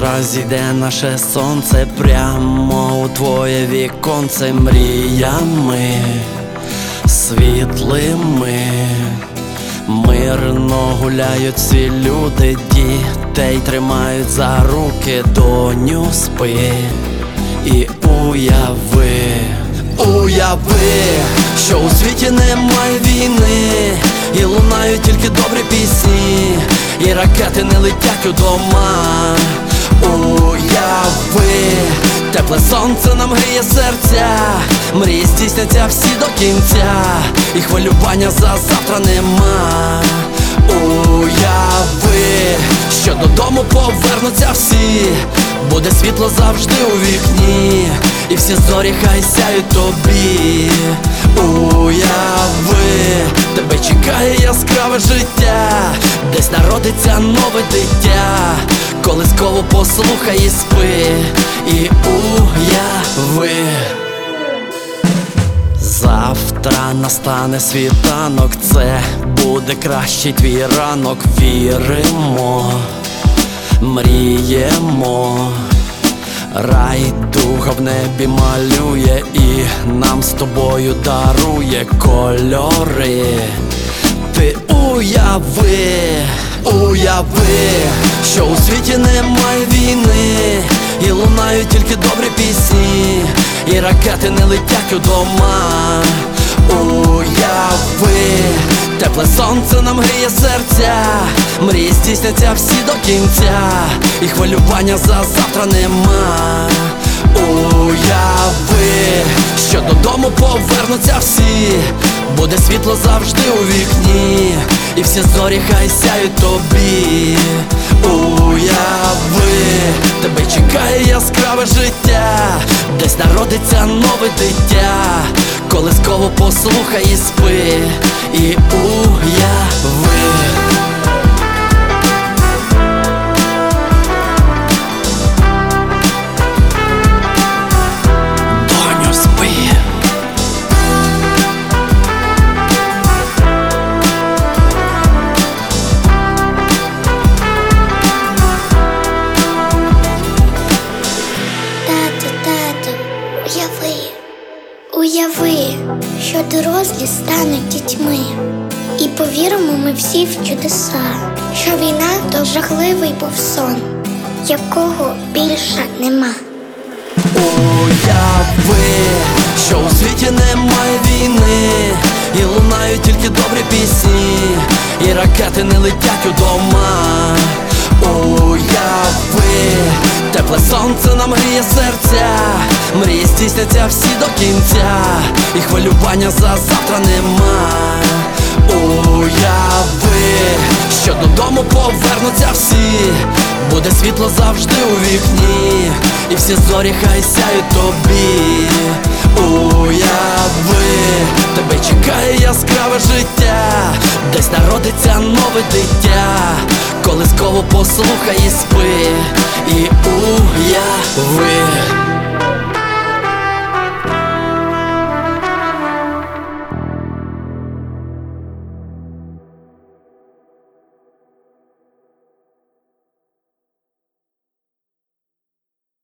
Завтра зійде наше сонце прямо у твоє віконце мріями світлими. Мирно гуляють всі люди, дітей тримають за руки, доню спи і уяви, що у світі немає війни, і лунають тільки добрі пісні, і ракети не летять у дома. Уяви, тепле сонце нам гріє серця, мрії здійсняться всі до кінця, і хвилювання за завтра нема. Уяви, що додому повернуться всі, буде світло завжди у вікні, і всі зорі хай сяють тобі. Уяви, тебе чекає яскраве життя, десь народиться нове дитя, колисково послухай і спи, і уяви. Завтра настане світанок, це буде кращий твій ранок. Віримо, мріємо, райдуга в небі малює і нам з тобою дарує кольори. Ти уяви, що у світі немає війни, і лунають тільки добрі пісні, і ракети не летять у дома. Уяви, тепле сонце нам гріє серця, мрії здійсняться всі до кінця, і хвилювання за завтра нема. Уяви, що додому повернуться всі, буде світло завжди у вікні, і всі зорі хай сяють тобі. Уяви, тебе чекає яскраве життя, десь народиться нове дитя, колисково послухай і спи, і уяви. Уяви, що дорослі стануть дітьми, і повіримо ми всі в чудеса, що війна то жахливий був сон, якого більше нема. Уяви, що у світі немає війни, і лунають тільки добрі пісні, і ракети не летять у дома. Уяви, тепле сонце нам гріє серця, мрії здійсняться всі до кінця, і хвилювання за завтра нема. Уяви, що додому повернуться всі, буде світло завжди у вікні, і всі зорі хай сяють тобі. Уяви, тебе чекає яскраве життя, десь народиться нове дитя, колисково послухай і спи, і уяви.